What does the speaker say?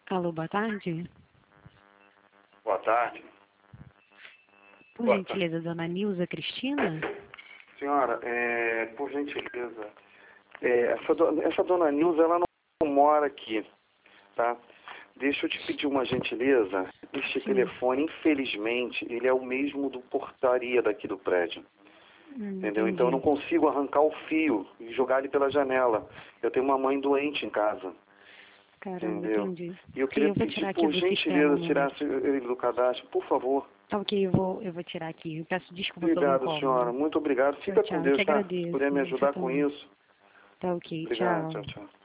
Alô, boa tarde. Boa tarde. Por Boa gentileza, dona Nilza Cristina? Senhora, por gentileza, essa dona Nilza, ela não mora aqui, tá? Deixa eu te pedir uma gentileza. Este telefone, infelizmente, ele é o mesmo do portaria daqui do prédio. Entendeu? Entendi. Então eu não consigo arrancar o fio e jogar ele pela janela. Eu tenho uma mãe doente em casa. Caramba, Entendeu? entendi. E eu queria pedir, por gentileza, tirasse ele do cadastro, por favor. Tá ok, eu vou tirar aqui. Eu peço desculpa pelo Obrigado, incômodo. senhora. Muito obrigado. Fica Tchau, com eu Deus, que tá? Se agradeço. puder me Você ajudar com também. isso. Tá ok, Obrigado. tchau. Tchau, tchau.